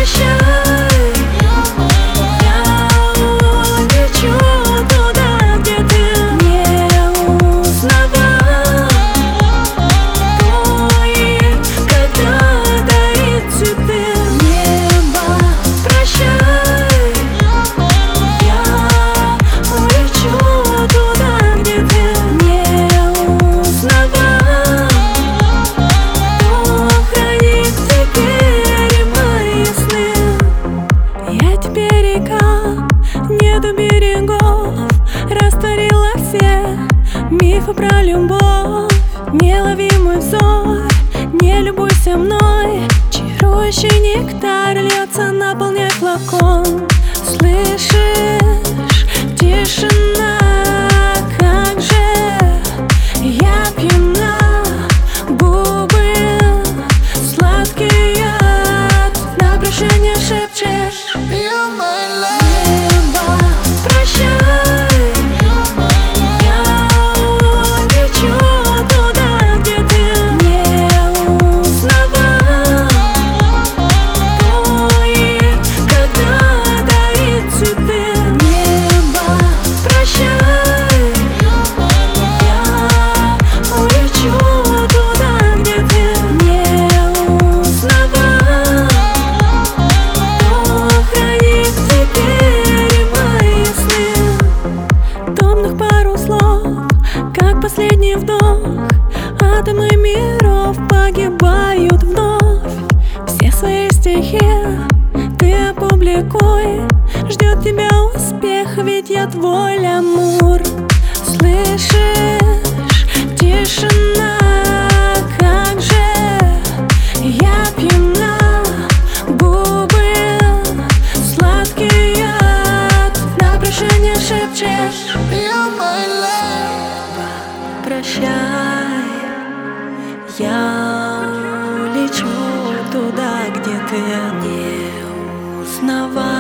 прощай, я улечу туда, где ты не узнавал. Твои когда дарит цветы. Небо, прощай, я улечу туда, где ты не узнавал. Кто хранит теперь мои сны? Я теперь река, нету берегов, растворила все мифы про любовь. Не лови мой взор, не любуйся мной. Чарующий нектар льется, наполняй флакон. Слышишь, тишина, как же я пьяна. Губы сладкий яд, на прощание шепчешь: You're my love. Небо, прощай, я улечу туда, где ты не узнавал. Твои когда дарит цветы. Небо, прощай, я улечу туда, где ты не узнавал. Кто хранит теперь мои сны? Томных пару слов, как последний вдох. Атомы миров погибают вновь. Все свои стихи ты опубликуй. Ждет тебя успех, ведь я твой амур. Слышишь, тишина, как же я пьяна. Губы сладкий яд, на прощание шепчешь: You're my love. Прощай, я улечу туда, где ты не узнавал.